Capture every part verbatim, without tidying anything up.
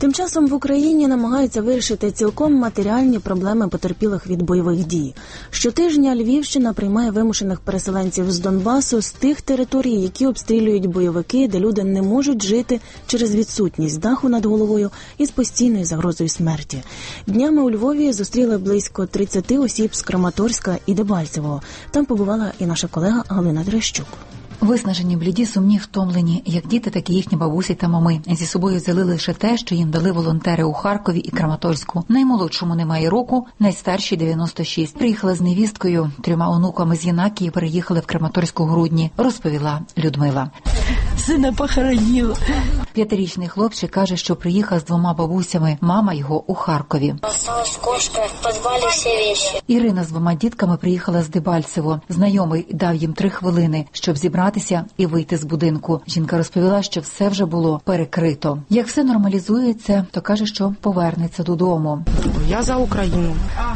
Тим часом в Україні намагаються вирішити цілком матеріальні проблеми потерпілих від бойових дій. Щотижня Львівщина приймає вимушених переселенців з Донбасу, з тих територій, які обстрілюють бойовики, де люди не можуть жити через відсутність даху над головою і з постійною загрозою смерті. Днями у Львові зустріли близько тридцять осіб з Краматорська і Дебальцевого. Там побувала і наша колега Галина Дрещук. Виснажені, бліді, сумні, втомлені, як діти, так і їхні бабусі та мами. Зі собою взяли лише те, що їм дали волонтери у Харкові і Краматорську. Наймолодшому немає року, найстаршій дев'яносто шість. Приїхала з невісткою, трьома онуками з Єнакії переїхали в Краматорську грудні, розповіла Людмила. Сина похоронила. П'ятирічний хлопчик каже, що приїхав з двома бабусями, мама його у Харкові. Осталась кошка, в підвалі всі речі. Ірина з двома дітками приїхала з Дебальцево. Знайомий дав їм три хвилини, щоб зібратися і вийти з будинку. Жінка розповіла, що все вже було перекрито. Як все нормалізується, то каже, що повернеться додому. Я за Україну.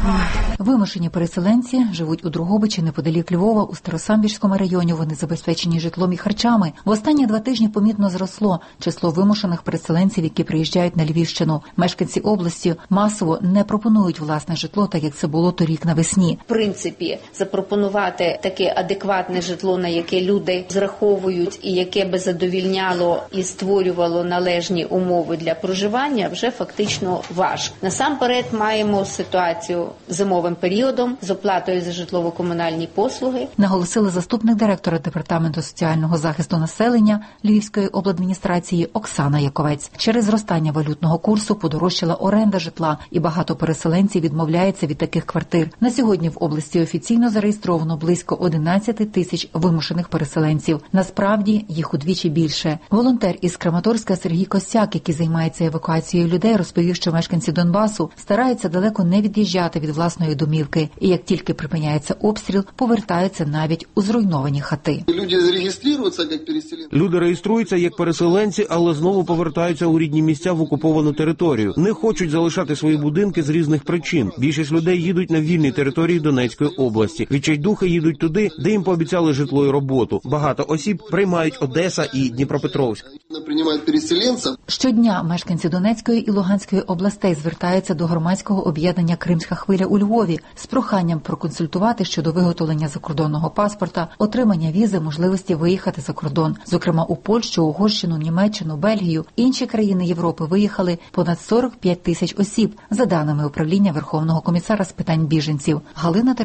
Вимушені переселенці живуть у Дрогобичі неподалік Львова, у Старосамбірському районі. Вони забезпечені житлом і харчами. В останні два тижні помітно зросло число вимушених переселенців, які приїжджають на Львівщину. Мешканці області масово не пропонують власне житло, так як це було торік навесні. В принципі, запропонувати таке адекватне житло, на яке люди зраховують і яке би задовільняло і створювало належні умови для проживання, вже фактично важко. Насамперед маємо ситуацію зимовим періодом з оплатою за житлово-комунальні послуги. Наголосила заступник директора Департаменту соціального захисту населення Львівської обладміністрації Оксана Яковець. Через зростання валютного курсу подорожчала оренда житла, і багато переселенців відмовляється від таких квартир. На сьогодні в області офіційно зареєстровано близько одинадцять тисяч вимушених переселенців. Насправді їх удвічі більше. Волонтер із Краматорська Сергій Костяк, який займається евакуацією людей, розповів, що мешканці Донбасу стараються далеко не від'їжджати від власної домівки. І як тільки припиняється обстріл, повертаються навіть у зруйновані хати. Люди зареєструються як переселенці. Люди реєструються як переселенці, але знову повертаються у рідні місця в окуповану територію. Не хочуть залишати свої будинки з різних причин. Більшість людей їдуть на вільні території Донецької області. Відчайдухи їдуть туди, де їм пообіцяли житло і роботу. Багато осіб приймають Одеса і Дніпропетровськ. Щодня мешканці Донецької і Луганської областей звертаються до громадського об'єднання «Кримська хвиля» у Львові з проханням проконсультувати щодо виготовлення закордонного паспорта, отримання візи, можливості виїхати за кордон. Зокрема, у Польщу, Угорщину, Німеччину, Бельгію, інші країни Європи виїхали понад сорок п'ять тисяч осіб, за даними управління Верховного комісара з питань біженців. Галина